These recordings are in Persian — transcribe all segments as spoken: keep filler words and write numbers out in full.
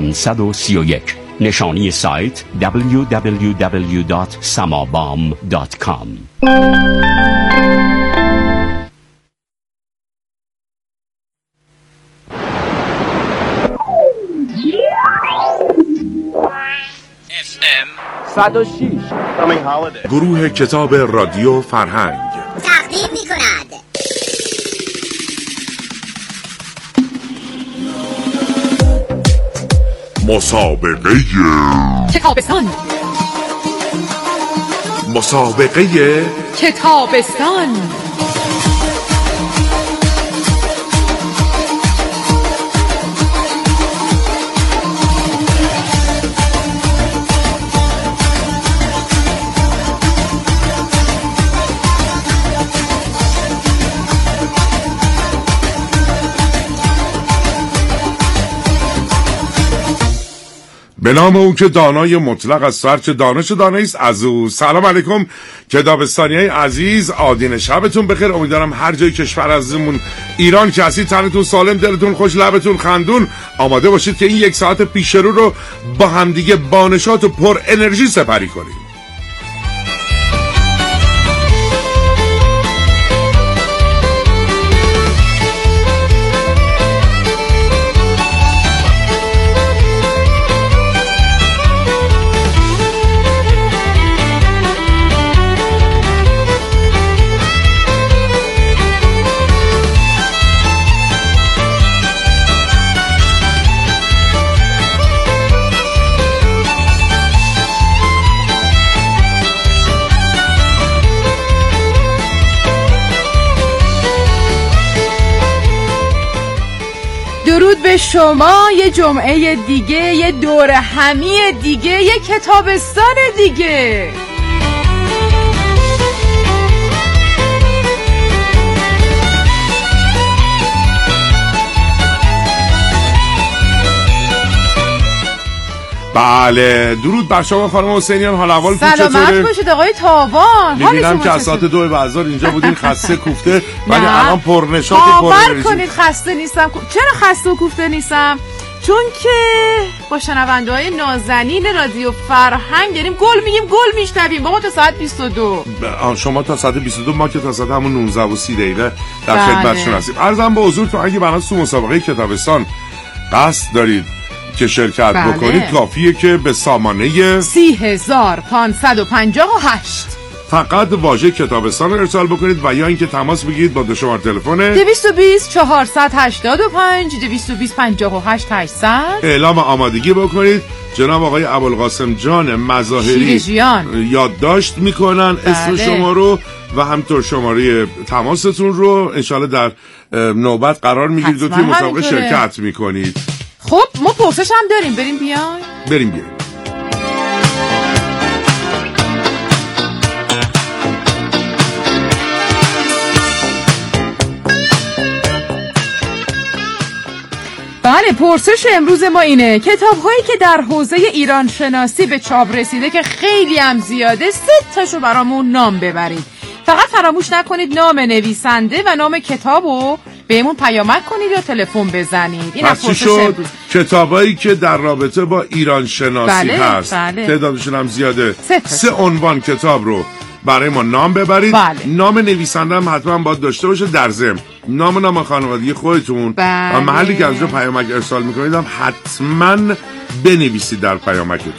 پانصد و سی و یک. نشانی سایت دبلیو دبلیو دبلیو دات samabam دات کام. صد و شش گروه کتاب رادیو فرهنگ تقدیم می کند مسابقه کتابستان. مسابقه کتابستان. به نام او که دانای مطلق از سرچ دانش دانایی است از او. سلام علیکم کتابستانیای عزیز، آدین شبتون بخیر. امیدوارم هر جای کشور عزیزمون ایران که هستید تنتون سالم، دلتون خوش، لبتون خندون. آماده باشید که این یک ساعت پیش رو رو با همدیگه بانشات و پر انرژی سپری کنیم. درود به شما. یه جمعه دیگه، یه دور همی دیگه، یه کتابستان دیگه. بله، درود بر شما خانم حسینیان. حال احوال چطوره؟ سلامت باشید آقای تابان. میبینم که از ساعت دو بازار اینجا بودین خسته کوفته، ولی الان پرنشاط و پر باور کنید خسته نیستم. چرا خسته و کوفته نیستم؟ چون که با شنونده‌های نازنین رادیو فرهنگ داریم گل میگیم، گل میشنویم. بابا تا ساعت بیست و دو. شما تا ساعت بیست و دو، ما که تا ساعت همون نوزده و سی دقیقه در خدمتشون هستیم. عرضم به حضورتون اگه برای تو مسابقه کتابستان قصد دارید که شرکت بله. بکنید، کافیه که به سامانه سی هزار پانصد و پنجاه و هشت فقط واژه کتابستان رو ارسال بکنید و یا اینکه تماس بگیرید با دو شماره تلفن دویست و بیست چهارصد هشتاد و پنج دویست و بیست پنجاه و هشت هشتصد اعلام آمادگی بکنید. جناب آقای ابوالقاسم جان مظاهری یادداشت میکنن بله. اسم شما رو و همینطور شماره تماستون رو انشالله در نوبت قرار میگیرید و توی مسابقه شرکت میکنید. خب ما پرسش هم داریم، بریم بیایم بریم بیایم بله، پرسش امروز ما اینه: کتاب هایی که در حوزه ایران شناسی به چاپ رسیده که خیلی هم زیاده، سه تاشو برامون نام ببرید. فقط فراموش نکنید نام نویسنده و نام کتابو بهمون پیامک کنید یا تلفن بزنید. این پرسش امروز. کتابایی که در رابطه با ایران شناسی بله، هست بله. تعدادشون هم زیاده، سه, سه عنوان کتاب رو برای ما نام ببرید. بله. نام نویسنده هم حتما باید داشته باشه، در ضمن نام نام خانوادگی خودتون بله. و محلی که از اونجا پیامک ارسال میکنید هم حتما بنویسید در پیامکتون.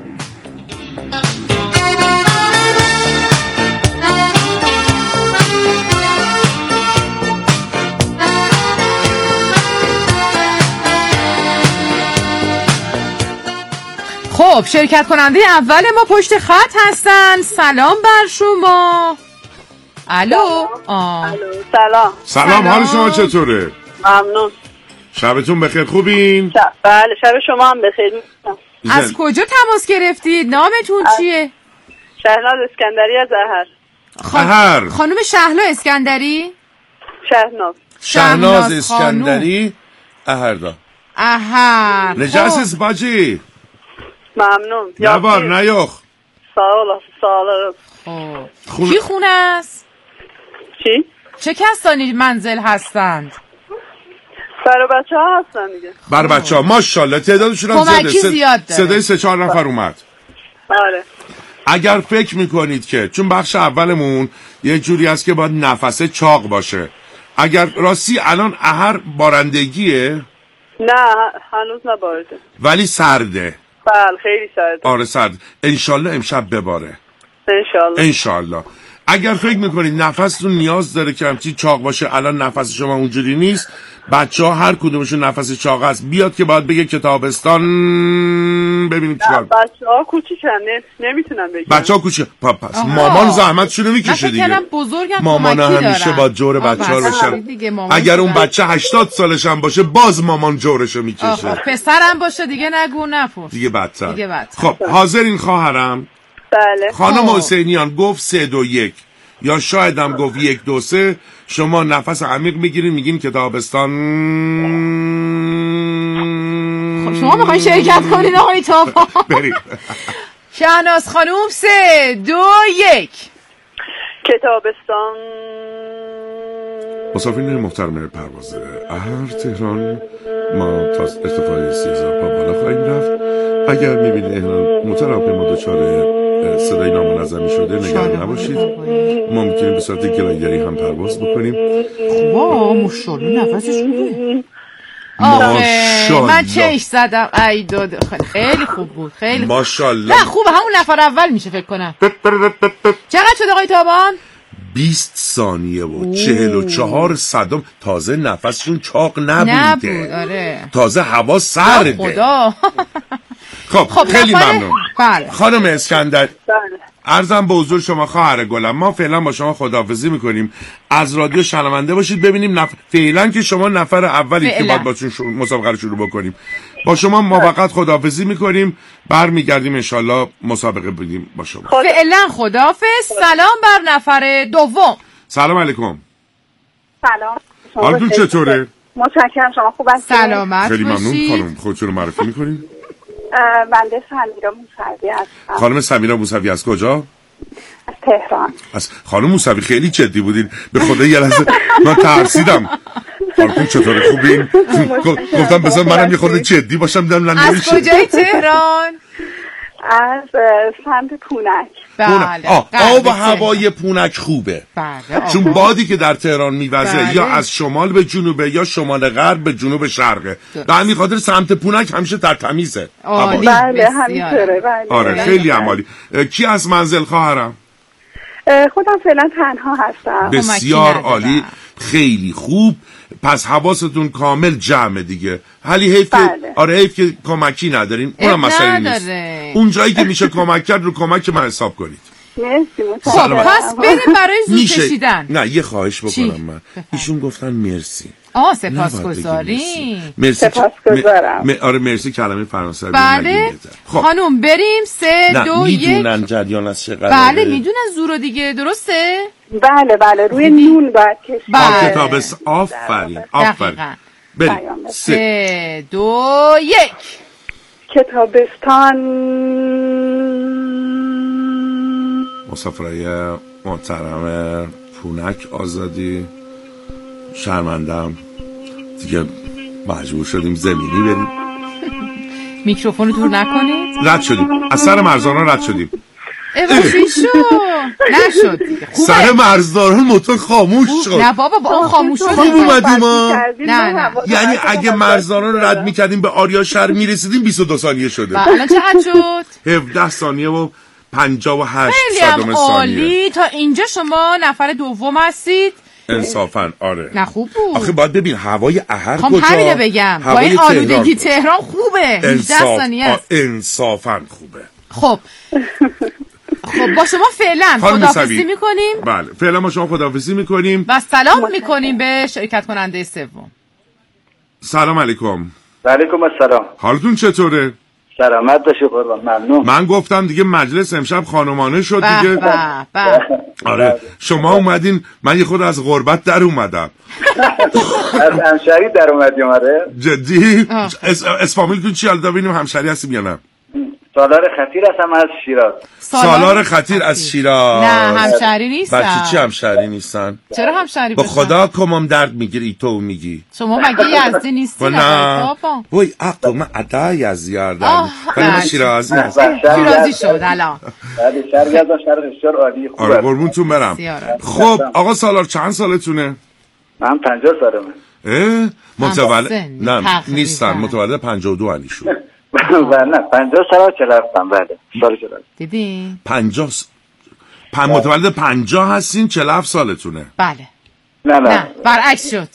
خب شرکت کننده اول ما پشت خط هستن. سلام بر شما. الو. آه. الو سلام. سلام، حال شما چطوره؟ ممنون. شبتون بخیر، خوبین؟ شب. بله شب شما هم بخیر. از کجا تماس گرفتید؟ نامتون چیه؟ شهناز اسکندری از احر. احر. خانم شهلا اسکندری؟ شهناز. شهناز اسکندری احردا. احر. نجاسس باجی. ممنون. نبار نیوخ. سال سال. خونه. کی خونه است؟ چی؟ چه کسانی منزل هستند؟ برای بچه ها هستن دیگه. برای بچه ها ماشاءالله تعدادشون هم کمکی زیاده. زیاد داره. صدای سه چهار نفر اومد. آره. اگر فکر میکنید که چون بخش اولمون یه جوری است که باید نفسه چاق باشه، اگر راستی الان احر بارندگیه؟ نه هنوز نبارده ولی سرده. بله خیلی سرده. آره سرد. انشالله امشب بباره. انشالله. انشالله. اگر فکر میکنید نفستون نیاز داره که همچی چاق باشه، الان نفس شما اونجوری نیست، بچه ها هر کدومشون نفس چاق هست بیاد که باید بگه که تابستان. ببینید چیکار. بچه ها کوچیکن نمیتونن بگن. بچه ها کوچیک پس مامان زحمتشونو میکشه دیگه. مامان همیشه با جور بچه ها بشن. اگر اون بچه هشتاد سالش هم باشه باز مامان جورشو میکشه. پسرم باشه دیگه نگو نپرس. دیگه بدتر. دیگه بدتر. خب حاضرین خواهرم. بله. خانم حسینیان گفت سه دو یک یا شاید هم گفت یک دو سه. شما نفس عمیق میگیرین میگین که تابستان. خب شما میخواین شرکت کنین آقای تابان؟ بریم. شهناز خانوم سه دو یک. که تابستان. مسافرین محترم پرواز احر تهران، ما تا ارتفاع سی هزار پا بالا خواهیم رفت. اگر میبینید موتور هواپیما دچار صدای نامنظمی شده نگران نباشید، ما میتونیم به صورت گلایدری هم پرواز بکنیم. خوبا ماشاءالله نفسش خوبه. آخه من چش زدم. ای داد خیلی خوب بود. خیلی ماشاءالله. نه خوبه همون نفر اول میشه فکر کنم. چقدر شد آقای تابان؟ بیست ثانیه و چهل و چهار صدم. تازه نفسشون چاق نبوده. نبود آره. تازه هوا سرده. خدا. خب, خب خیلی ممنون. بله. خانم اسکندر. بله. عرضم به حضور شما خواهر گلم، ما فعلا با شما خداحافظی میکنیم. از رادیو شنونده باشید ببینیم نف... فعلا که شما نفر اولی فعلا. که باید باشون شو... مسابقه رو شروع بکنیم. با شما موقت خداحافظی میکنیم، برمیگردیم انشالله مسابقه بدیم با شما. خود... فعلا خداحافظ. سلام بر نفر دوم. سلام علیکم. سلام. حالتون چطوره؟ متشکرم. شما خوب هستید؟ سلامت خیلی ممنون. باشید. خانم خودتون رو معرفی میکنید؟ بنده سمیرا موسوی هستم. خانم سمیرا موسوی از کجا؟ از تهران. از خانم موسوی خیلی جدی بودین، به خدا یه لحظه من ترسیدم. حالتون چطوره؟ خوبین؟ گفتم بذار منم یه خورده جدی باشم. دیدم نه از کجای تهران؟ از سمت پونک. بله. آه آب و هوای پونک خوبه. بله. چون بادی که در تهران میوزه بله. یا از شمال به جنوبه یا شمال غرب به جنوب شرقه. به همین خاطر سمت پونک همیشه در تمیزه. عالی. بله همینطوره. بله. آره خیلی عالی. کی از منزل خواهرم؟ خودم فعلا تنها هستم. بسیار عالی. خیلی خوب. پس حواستون کامل جمعه دیگه. حالی حیف که بله. آره حیف که کمکی ندارین. اونم مسئله نیست. اون جایی که میشه کمک کرد رو کمک من حساب کنید. مرسی. خب پس بریم برای زود کشیدن. نه یه خواهش بکنم من. ایشون گفتن مرسی. آه سپاسگزاریم. مرسی. سپاسگزارم. م... آره مرسی کلمه فرانسوی. بله. خب. خانم بریم سه دو یک. میدونن جریان از چه قراره؟ بله میدونن زورو دیگه درسته؟ بله بله روی نون باید کشید. بله. کتاب آفرین آفرین. بریم سه دو یک. کتابستان. مسافرای محترم پونک آزادی، شرمندم دیگه مجبور شدیم زمینی بریم. میکروفون رو دور نکنید. رد شدیم از سر مرزداران رد شدیم. چی شد؟ نشد سر مرزداران موتور خاموش شد. نه بابا با اون خاموش شد. خوب اومدیم ما. نه نه یعنی اگه مرزداران رو رد میکردیم به آریا شهر میرسیدیم بیست و دو ثانیه شده. الان چقدر شد؟ هفده ثانیه و پنجاه و هشت خیلی هم عالی. ثانیه. تا اینجا شما نفر دوم هستید. انصافا آره. نه خوب بود. آخه باید ببین هوای احر کجا. خب همینه بگم با این آلودگی تهران خوبه. هجده ثانیه است. انصافا خوبه. خب خب با شما فعلا خداحافظی میکنیم. بله فعلا با شما خداحافظی میکنیم و سلام میکنیم به شرکت کننده سوم. سلام علیکم. علیکم السلام. حالتون چطوره؟ سلامت باشی قربان. ممنون. من گفتم دیگه مجلس امشب خانمانه شد دیگه. با با آره شما اومدین من یه خود از غربت در اومدم. از همشهری در اومدیم. آره جدی؟ اس... اسفامیلتون چی؟ حالا ببینیم همشهری هستیم یا نه. سالار خطیر هستم از شیراز. سالار خطیر از شیراز. نه همشهری نیستن. بچه چی همشهری نیستن؟ چرا همشهری با بشن؟ خدا کمم درد میگیری تو میگی. شما مگه یزدی نیستی؟ نه وای عقل من عدا یزیاردم آه، ولی من بله. شیرازی هست. شیرازی شد الان. بله شهر یزد شهر بسیار عالی خوبه. آره قربونتون برم. بسیار. خب آقا سالار چند سالتونه؟ من پنجاه سالمه. اه متولد همسن. نه تقریباً. نیستن متولد پنجاه و دو علیشون. و نه پنجاه سال چهل هستم. بله سال چهل. دیدی؟ پنجاه س... پن... متولد پنجاه هستین چهل و هفت سالتونه. بله. نه نه نه برعکس شد.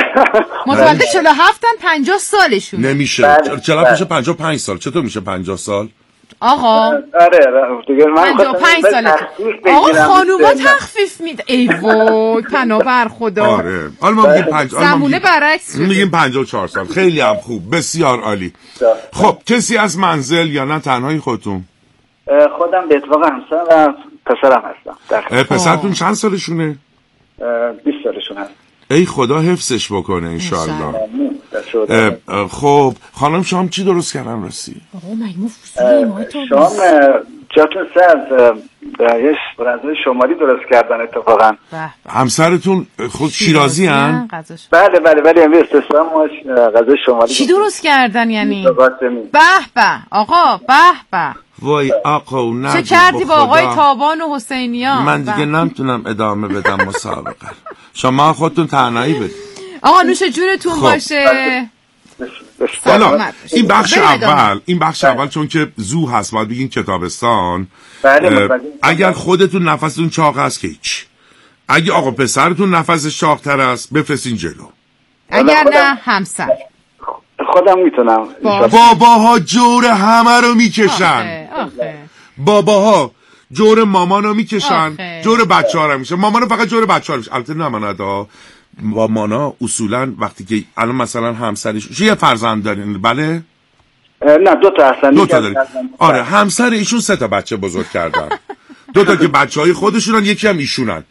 متولد چهل و هفتن پنجاه سالشون. نمیشه. بله. چهل و هفت میشه پنجاه و پنج سال. چطور میشه پنجاه سال؟ آقا آره آره دیگه من پنجاه و پنج سالته. آقا خانوما تخفیف میده. ای وای پناه بر خدا. آره حالا ما میگیم پنج زمونه برعکس شد. میگیم پنجاه و چهار سال. خیلی هم خوب بسیار عالی. خب کسی از منزل یا نه تنهایی خودتون؟ خودم به اتفاق همسرم و پسرم هستم. پسرتون چند سالشونه؟ بیست سالشون هست. ای خدا حفظش بکنه انشالله. انشالله. خب خانم شام چی درست کردن راستی؟ آقا مگه فوسیلی ما تو شام جاتون سه از یه غذای شمالی درست کردن اتفاقا. همسرتون خود شیرازی هن؟ بله بله بله امروز استثنا ما غذای شمالی. چی درست کردن یعنی؟ به به آقا به به. وای آقا و چه کردی با آقای تابان و حسینیان؟ من دیگه نمیتونم ادامه بدم مسابقه. شما خودتون تنهایی بدید. آقا نوش جونتون باشه. حالا این بخش اول این بخش اول چون که زو هست باید بگین کتابستان. اگر خودتون نفستون چاق هست که هیچ. اگه آقا پسرتون نفسش چاق‌تر است بفرستین جلو. اگر نه همسر خودم میتونم. باباها جور همه رو میکشن. باباها جور مامانو میکشن. جور بچه ها رو میشه. مامانو فقط جور بچه ها رو میشه. البته نماند ها مامانا اصولا وقتی که الان مثلا همسرش یه فرزند دارین بله؟ نه دو تا هستن. دو تا دارین. آره همسر ایشون سه تا بچه بزرگ کردن. دو تا که بچه های خودشونن یکی هم ایشونن.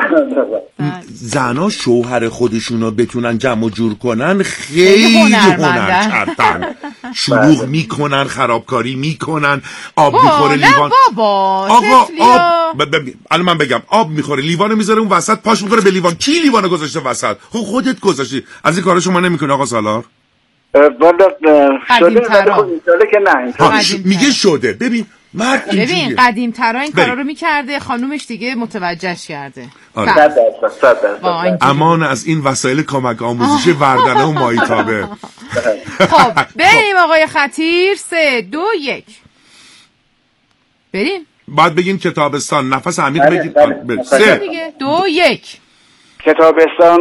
زنا شوهر خودشونو بتونن جمع و جور کنن خیلی هنر کردن. شلوغ میکنن خرابکاری میکنن آب میخوره لیوان. آقا آب الان من بگم آب میخوره لیوانو میذاره اون وسط پاش میخوره به لیوان. کی لیوانو گذاشته وسط؟ خب خودت گذاشتی. از این کارا شما نمیکنه آقا سالار؟ والا شده شده که نه میگه شده. ببین مرد ببین قدیم ترا این کارا رو میکرده خانومش دیگه متوجهش کرده. آره. امان از این وسایل کمک آموزشی وردنه و مایتابه. خب بریم آقای خطیر. سه دو یک بریم. باید بگین کتابستان نفس عمیق بگین. سه دو یک کتابستان.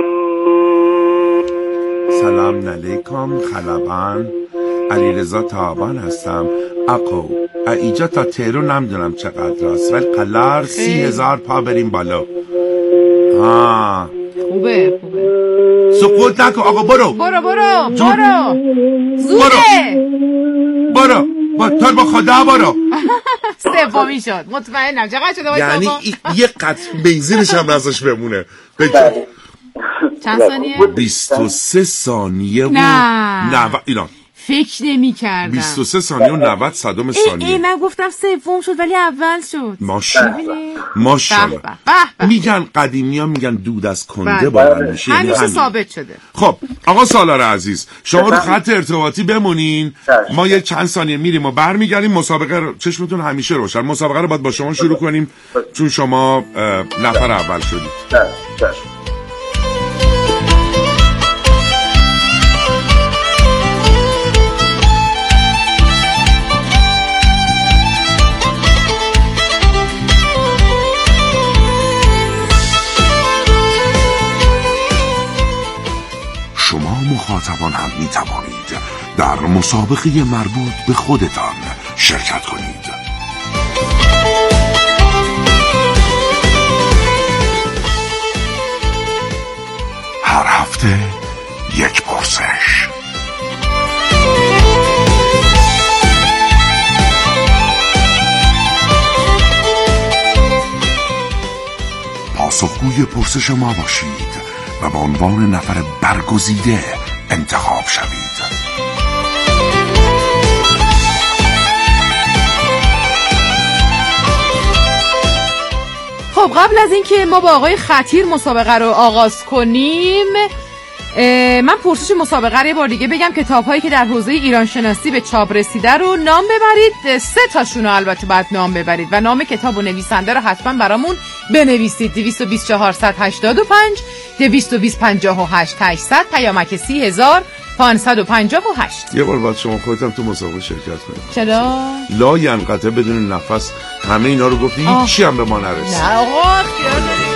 سلام علیکم خلبان علیرضا تابان هستم. اقو اینجا تا تهران نمیدونم چقدر است ولی قلار سی هزار پا بریم بالا. ها خوبه خوبه. سقوط نکن آقا. برو برو برو برو زوده برو با تو با خدا برو. سومی شد مطمئنم. چقدر شده یعنی یه قطع بنزینش هم نازش بمونه. چند ثانیه؟ بیست و سه ثانیه و نه نه اینا فکر نمی کردم. بیست و سه ثانیه و نود صدم ثانیه. ای, ای من گفتم سوم شد ولی اول شد. ماشاءالله ماشاءالله. میگن قدیمی ها میگن دود از کنده بلند میشه. همیشه ثابت شده. خب آقا سالار عزیز شما رو خط ارتباطی بمونین. ما یه چند ثانیه میریم و برمیگردیم. مسابقه رو چشمتون همیشه روشن. مسابقه رو باید با شما شروع کنیم چون شما نفر اول شدید. شما مخاطبان هم می توانید در مسابقه مربوط به خودتان شرکت کنید. هر هفته یک پرسش. پاسخگوی پرسش ما باشید و به عنوان نفر برگزیده انتخاب شوید. قبل از اینکه ما با آقای خطیر مسابقه رو آغاز کنیم، من پرسش مسابقه رو یه بار دیگه بگم. کتاب‌هایی که در حوزه ایران شناسی به چاپ رسیده رو نام ببرید. سه تاشون رو البته باید نام ببرید و نام کتاب و نویسنده رو حتما برامون بنویسید. دویست و بیست چهارصد هشتاد و پنج دویست و بیست پنجاه و هشت هشتصد پیامک سی هزار پانصد و پنجاه و هشت. یه بار باید شما خودتم تو مسابقه شرکت کنید. چرا؟ لا ینقطع بدون نفس همه اینا رو گفتی، هیچی هم به ما نرسید. نه آقا اختیار دارید.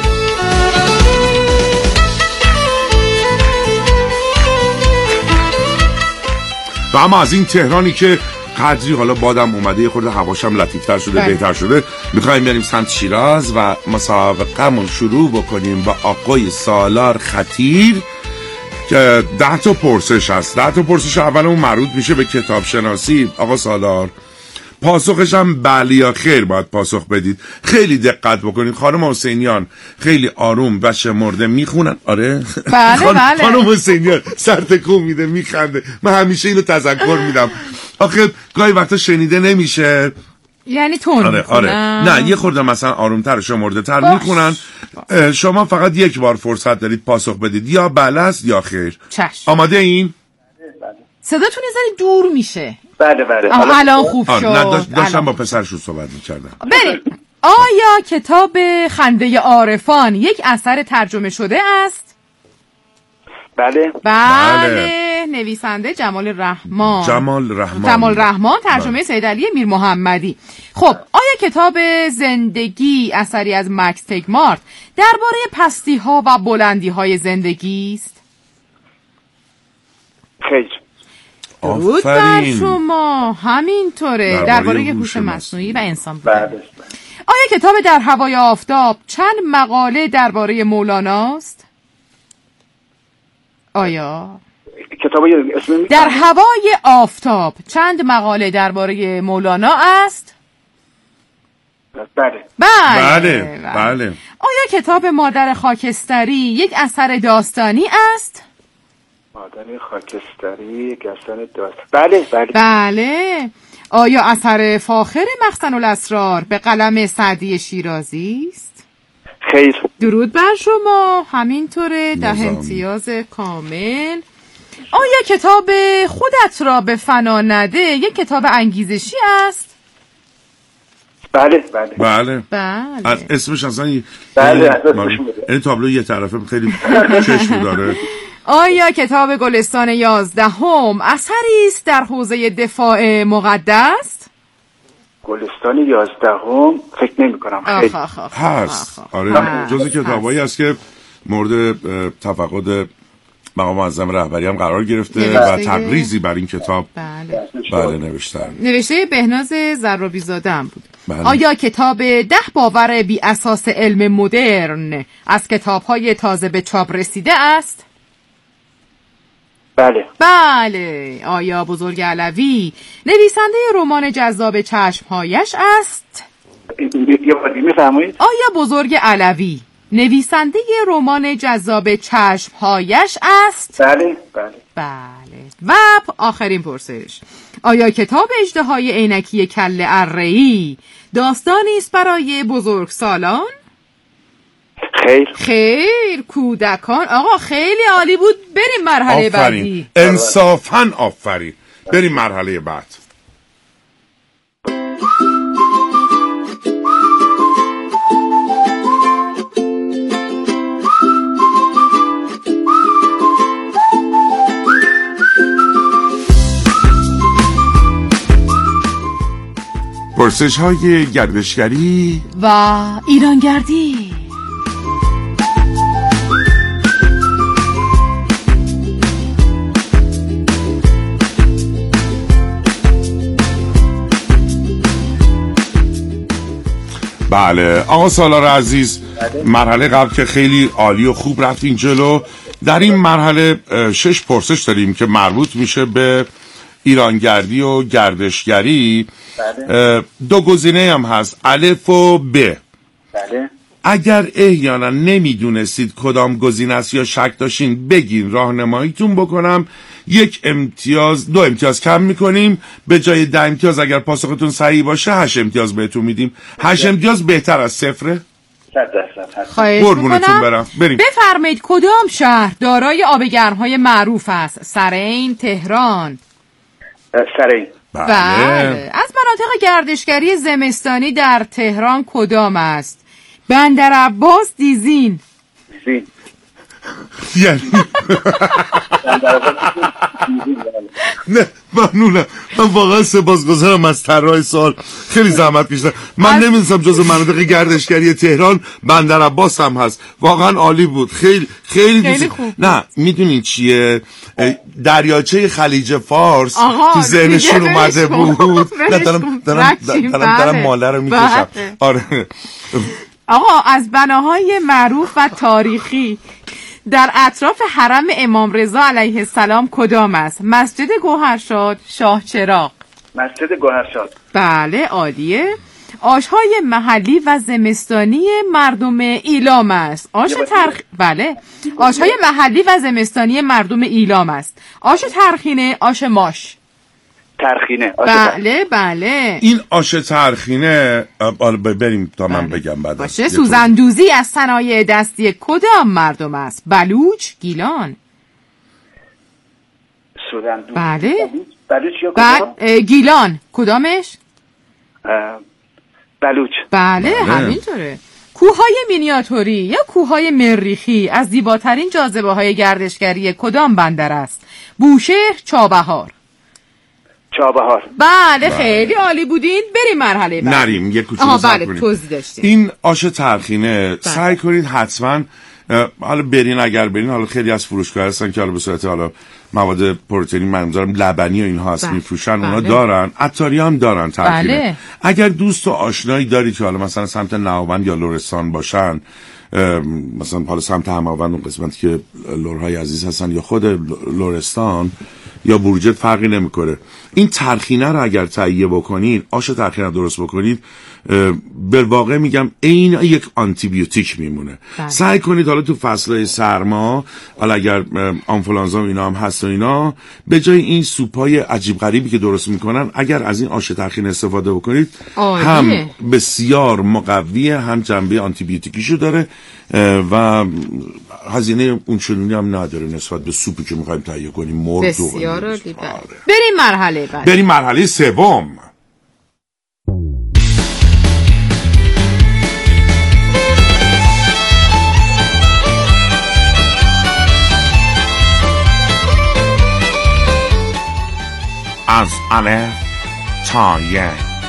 و اما از این تهرانی که قدری حالا بادم اومده یه خورده هواشم لطیفتر شده، بله. بهتر شده، میخوایم بریم سمت شیراز و مسابقه‌مون شروع بکنیم با آقای سالار خطیر که ده تا پرسش هست. ده تا پرسش اولمون مربوط میشه به کتاب شناسی. آقا سالار، پاسخش هم بله یا خیر باید پاسخ بدید. خیلی دقت بکنید. خانم حسینیان خیلی آروم و شمرده میخونن. آره بله خان... بله خانم حسینیان سر تکون میده میخنده. من همیشه اینو تذکر میدم. آخه گاهی وقتا شنیده نمیشه، یعنی تون آره آره نه یه خورده مثلا آرومتر شمرده تر میخونن. شما فقط یک بار فرصت دارید پاسخ بدید، یا بله است یا خیر. چشم. آماده این؟ صداتون یه دور میشه. بله بله آه الان خوب شد. نه داشت داشتم با پسرشون صحبت میکردم. بریم. آیا کتاب خنده عارفان یک اثر ترجمه شده است؟ بله بله, بله. نویسنده جمال رحمان. جمال رحمان جمال رحمان ترجمه بله. سید علی میر محمدی. خب آیا کتاب زندگی اثری از مکس تگمارت درباره پستی ها و بلندی های زندگی است؟ خیر. درود بر شما. همینطوره، درباره هوش مصنوعی و انسان بودن. بله. آیا کتاب در هوای آفتاب چند مقاله درباره مولاناست؟ آیا کتاب اسم در هوای آفتاب چند مقاله درباره مولانا است؟ بله. بله. بله. بله. آیا کتاب مادر خاکستری یک اثر داستانی است؟ مادر خاکستری یک اثر داستانی. بله بله. بله. آیا اثر فاخر مخزن الاسرار به قلم سعدی شیرازی است؟ خیر. درود بر شما. همینطوره، ده امتیاز کامل. آیا کتاب خودت را به فنا نده یک کتاب انگیزشی است؟ بله بله بله بله. اسمش اصلا بله این تابلو یه طرفه خیلی چشم داره. آیا کتاب گلستان یازدهم اثری است در حوزه دفاع مقدس؟ گلستان یازدهم فکر نمی کنم. خیلی هست. آره جزو کتابایی است که مورد تفقد مقام معظم رهبری هم قرار گرفته و تقریزی بر این کتاب بله, بله نوشتن. نوشته بهناز زرابی زاده هم بود. بله. آیا کتاب ده باور بی اساس علم مدرن از کتاب‌های تازه به چاپ رسیده است؟ بله بله. آیا بزرگ علوی نویسنده رمان جذاب چشمهایش است؟ یه بار میفرمایید؟ آیا بزرگ علوی نویسنده رمان جذاب چشمهایش است؟ بله بله بله. و آخرین پرسش، آیا کتاب اژدهای عینکی کله اره‌ای داستانی است برای بزرگسالان؟ خیر. خیر. کودکان. آقا خیلی عالی بود. بریم مرحله آفرین. بعدی. انصافاً آفرین. بریم مرحله بعد. پرسش های گردشگری و ایرانگردی. بله آقا سالار عزیز، مرحله قبل که خیلی عالی و خوب رفتین جلو، در این مرحله شش پرسش داریم که مربوط میشه به ایرانگردی و گردشگری. بله. دو گزینه هم هست، الف و ب. بله. اگر احیانا نمیدونستید کدام گزینه است یا شک داشتین بگین راهنماییتون بکنم، یک امتیاز دو امتیاز کم میکنیم، به جای ده امتیاز اگر پاسختون صحیح باشه هشت امتیاز بهتون میدیم. هشت امتیاز بهتر از صفره؟ صد درصد. خواهش قربونتون میکنم. برم. بریم. بفرمایید کدام شهر دارای آبگرم‌های معروف است؟ سرین، تهران؟ سرین. بله. بله. از مناطق گردشگری زمستانی در تهران کدام است؟ بندر عباس، دیزین؟ زین. یعنی نه ممنونم. من واقعا سپاسگزارم از طراح سوال، خیلی زحمت کشیدن. من از... نمیدونستم جز مناطق گردشگری تهران بندر عباس هم هست. واقعا عالی بود. خیلی خیلی, خیلی دوست... خوب. نه میدونین چیه، دریاچه خلیج فارس تو ذهنشون اومده بود. نه دارم دارم دارم, دارم ماله رو میکشم. آره آقا از بناهای معروف و تاریخی در اطراف حرم امام رضا علیه السلام کدام است؟ مسجد گوهرشاد، شاه چراغ؟ مسجد گوهرشاد. بله عالیه. آش‌های محلی و زمستانی مردم ایلام است. آش ترخ بله. آش‌های محلی و زمستانی مردم ایلام است. آش ترخینه، آش ماش؟ ترخینه. بله بله. این آش ترخینه بریم تا من بله. بگم بعد. باشه. سوزندوزی از صنایع دستی کدام مردم است؟ بلوچ، گیلان؟ سوزندوزی. بله. بلوچ یا کدام؟ گیلان کدامش؟ بلوچ. بله, بله. همینطوره. کوههای مینیاتوری یا کوههای مریخی از زیباترین جاذبه های گردشگری کدام بندر است؟ بوشهر، چابهار؟ چابهار. بله خیلی عالی بودین. بریم مرحله بعد. نریم یه کوچولو صبر کنیم. بله توضیح داشتیم. این آش ترخینه بله. سعی کنید حتما حالا برین، اگر برین حالا خیلی از فروشگاه هستن که حالا به صورت حالا مواد پروتئینی منظورم لبنی و اینها هست میفروشن. بله. اونا دارن، عطاری هم دارن ترخینه. بله. اگر دوست و آشنایی دارید که حالا مثلا سمت نهاوند یا لرستان باشن، مثلا حالا سمت هماوند اون قسمتی که لرهای عزیز هستن یا خود لرستان یا بورجت فرقی نمیکنه، این ترخینه رو اگر تهیه بکنید، آش ترخینه درست بکنید، به واقع میگم عین یک آنتی بیوتیک میمونه. بله. سعی کنید حالا تو فصلهای سرما، حالا اگر آنفولانزا و اینا هم هست و اینا، به جای این سوپای عجیب غریبی که درست میکنن، اگر از این آش ترخینه استفاده بکنید آیه. هم بسیار مقویه، هم جنبه آنتی بیوتیکیشو داره و هزینه اونچنونی هم نداره نسبت به سوپی که میخوایم تهیه کنیم. مرغ بسیار عالی. بریم مرحله بعد. بریم مرحله سوم. از الف تا ی.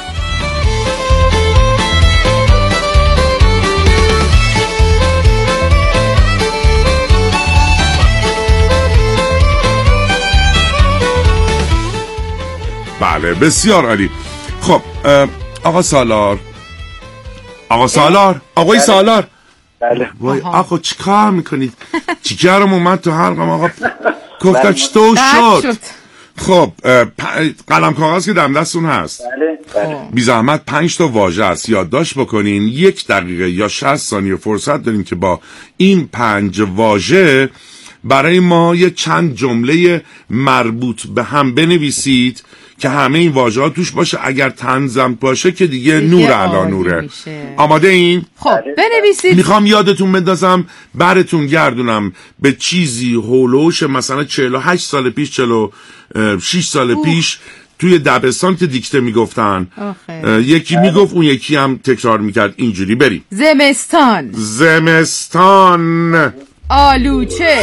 بله بسیار عالی. خب آقا سالار، آقا سالار، آقای بله. سالار بله. وای آقا چی کار میکنید؟ چیکارم اومد تو حلقم آقا؟ گفتم چطور شد؟ خب قلم کاغذ که دم دستون هست. بله بله. بی زحمت پنج تا واژه است یادداشت بکنین. یک دقیقه یا شصت ثانیه فرصت داریم که با این پنج واژه برای ما یه چند جمله مربوط به هم بنویسید که همه این واژه ها توش باشه. اگر طنزم باشه که دیگه, دیگه نور علا نوره میشه. آماده این؟ خب بنویسید. میخوام یادتون بندازم، براتون گردونم به چیزی هولوش مثلا چهل و هشت سال پیش، چهل و شش سال اوه. پیش توی دبستان که دیکته میگفتن، یکی میگفت اون یکی هم تکرار میکرد اینجوری. بریم. زمستان. زمستان. آلوچه.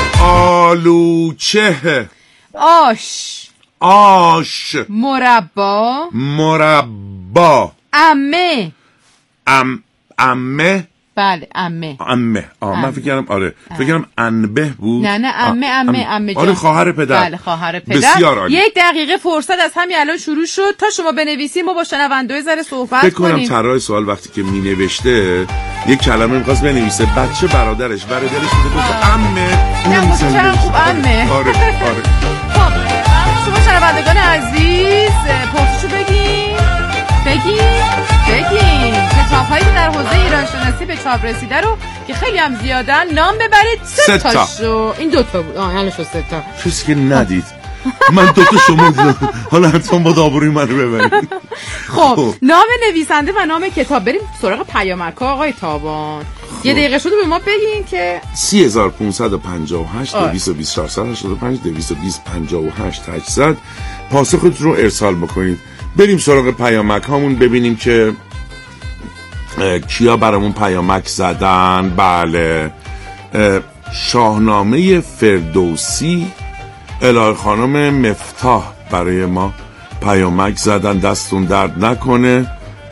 آلوچه. آش. آش. مربا. مربا. عمه. ام عمه. بله عمه. عمه. آه من فکر کردم آره فکر کردم انبه بود. نه نه عمه عمه عمه جان. آره خواهر پدر. بله خواهر پدر. بسیار عالی. یک دقیقه فرصت از همین الان شروع شد تا شما بنویسید، ما با شنونده‌های ذره صحبت کنیم. کنیم. فکر کنم طراح سوال وقتی که مینوشته یک کلمه می‌خواست بنویسه، بچه برادرش برادرش بوده گفت عمه. نه چقدر خوب عمه. آره آره. خب شما شنوندگان عزیز پرسشو بگین. بگین. بگین. کتاب‌هایی که در حوزه ایران شناسی به چاپ رسیده رو که خیلی هم زیادن نام ببرید. سه تاشو. این دو تا بود. آه الان شد سه تا. چیزی که ندید من دو تا شما دیدم، حالا حتما با دابروی من رو ببرید. خب نام نویسنده و نام کتاب. بریم سراغ پیامک ها آقای تابان. یه دقیقه شده به ما بگین که سی هزار و پانصد و پنجاه و هشت دویست و بیست چهارصد و هشتاد و پنج دویست و بیست پنجاه و هشت هشتصد پاسختون رو ارسال بکنید. بریم سراغ پیامک هامون ببینیم که کیا برامون پیامک زدن. بله، شاهنامه فردوسی، الهه خانم مفتاح برای ما پیامک زدن، دستون درد نکنه.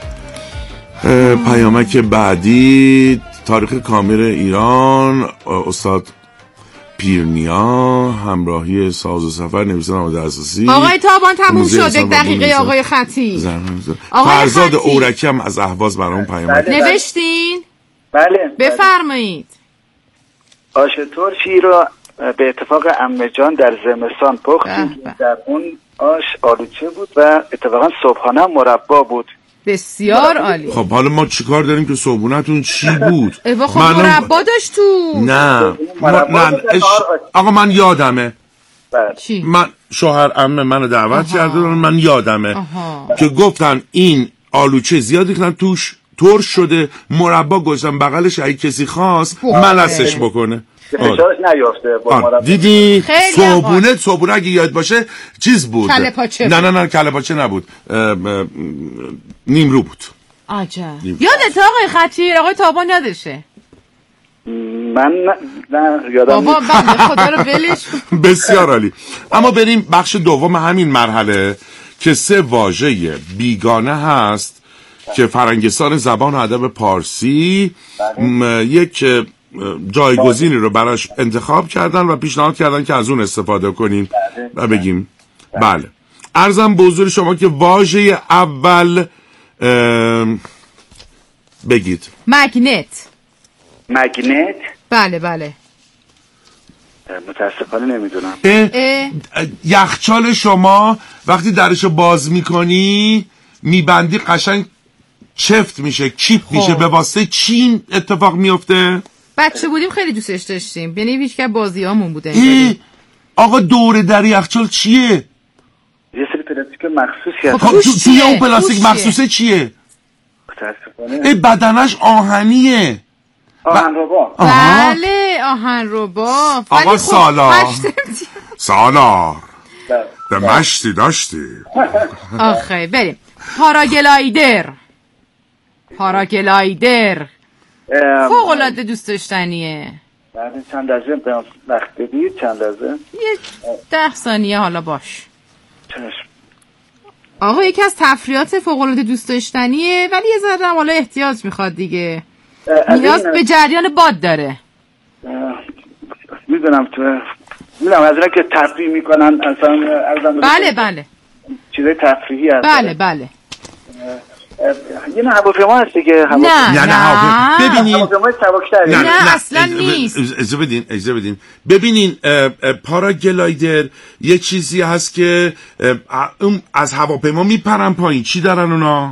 پیامک بعدی تاریخ کامل ایران، استاد پیرنیا، همراهی ساز و سفر، نویسنده نماد اساسی. آقای تابان تموم شد. یک دقیقه آقای خطی. فرزاد اورکی هم از اهواز برامون پیامک نوشتین؟ بله. بفرمایید. آش ترشی رو به اتفاق عمه جان در زمستان پختیم. در اون آش آلوچه بود و اتفاقا صبحانه مربا بود. بسیار عالی. خب حالا ما چیکار داریم که صبحونتون چی بود؟ ایوا خب مربا داشت تو. نه ما... نه اش... آقا من یادمه. چی؟ من شوهر عمه منو دعوت کرده، من یادمه آها. که گفتن این آلوچه زیاد ریختن توش، ترش شده، مربا گذاشتن بغلش، اگه کسی خواست ملسش بکنه فشارش نیافته با مربا. دیدی صبحونه صبحونه اگه یاد باشه چیز بود. کله پاچه. نه نه نه کله پاچه نبود، نیمرو بود. عجب. یادت آقای خطیر؟ آقای تابان یادشه؟ من نه یادم بابا بنده خدا رو ولش. بسیار عالی. اما بریم بخش دوم همین مرحله که سه واژه بیگانه هست که فرنگستان زبان و ادب پارسی یک جایگزینی رو براش انتخاب کردن و پیشنهاد کردن که از اون استفاده کنیم و بگیم. بله، عرضم به حضور شما که واژه اول بگید. مگنت. مگنت؟ بله بله. متاسفانه نمیدونم. یخچال شما وقتی درشو باز میکنی میبندی قشنگ چفت میشه، کیپ خوب. میشه. به واسطه چین اتفاق میفته؟ بچه بودیم خیلی دوستش داشتیم، یعنی هیچ که بازیامون بوده. آقا دوره در یخچال چیه؟ یه سری پلاستیک مخصوصی هست. خب تو توی اون پلاستیک مخصوصه چیه؟ متاسفانه بدنش آهنیه. آهن ربا. بله آهن ربا. آقا سالار خب سالار به مشتی داشتی. آخه بریم. پاراگلایدر. پاراگلایدر فوق العاده دوست داشتنیه. بعد چند لحظه به وقت بدید. چند لحظه یه ده ثانیه حالا باش. چشم. آقا یکی از تفریحات فوق العاده دوست داشتنیه، ولی یه ذره حالا احتیاط میخواد دیگه. نیاز به جریان باد داره. میدونم تو میدونم از اینا که تفریح میکنن اصلا. بله بله چیزای تفریحی هست. بله بله. یه نه هواپیما هستی که نه نه نه ببینین هواپیمای سبکتری. نه, نه اصلا نیست. اجازه بدین اجازه بدین ببینین پاراگلایدر یه چیزی هست که اون از هواپیما میپرن پایین. چی دارن اونا؟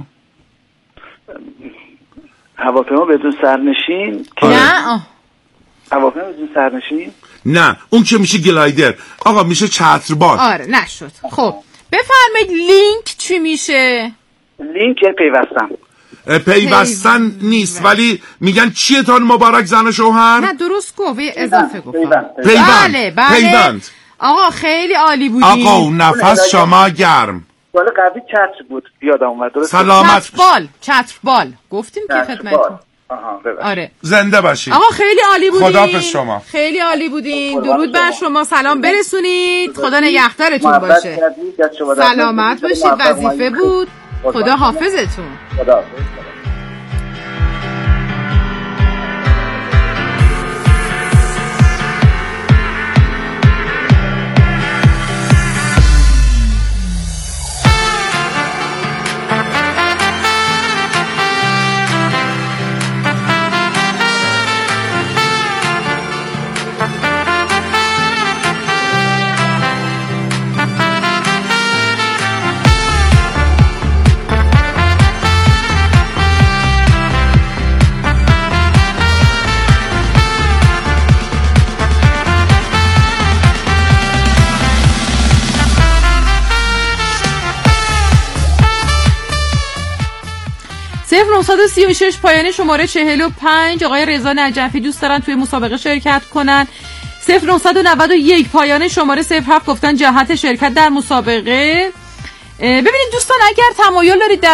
هواپیما بدون سرنشین. نه هواپیما بدون سرنشین؟ نه اون که میشه گلایدر. آقا میشه چتربال. آره نشد. خب بفرمایید لینک چی میشه؟ لینک یعنی پیوستن. پیوستن نیست ولی میگن چیه تان مبارک زن و شوهر؟ نه درست گفت، اضافه گفت. پیوند. بله بله. پیوند. آقا خیلی عالی بودی. آقا نفس شما گرم. سوال قبلی چتر بود یادم اومد. درست. سلامت. چتربال. چتربال گفتیم که خدمتتون. آها آره. زنده باشید. آقا خیلی عالی بودین. خداحافظ شما. خیلی عالی بودین. درود بر شما. سلام برسونید. خدا نگهدارتون باشه. سلامت باشید. وظیفه بود. خدا حافظتون. خدا صفر نه سه شش پایان شماره چهل و پنج. آقای رضا نجفی دوست دارن توی مسابقه شرکت کنن. صفر نه نه یک پایان شماره صفر هفت گفتن جهت شرکت در مسابقه. ببینید دوستان اگر تمایل دارید در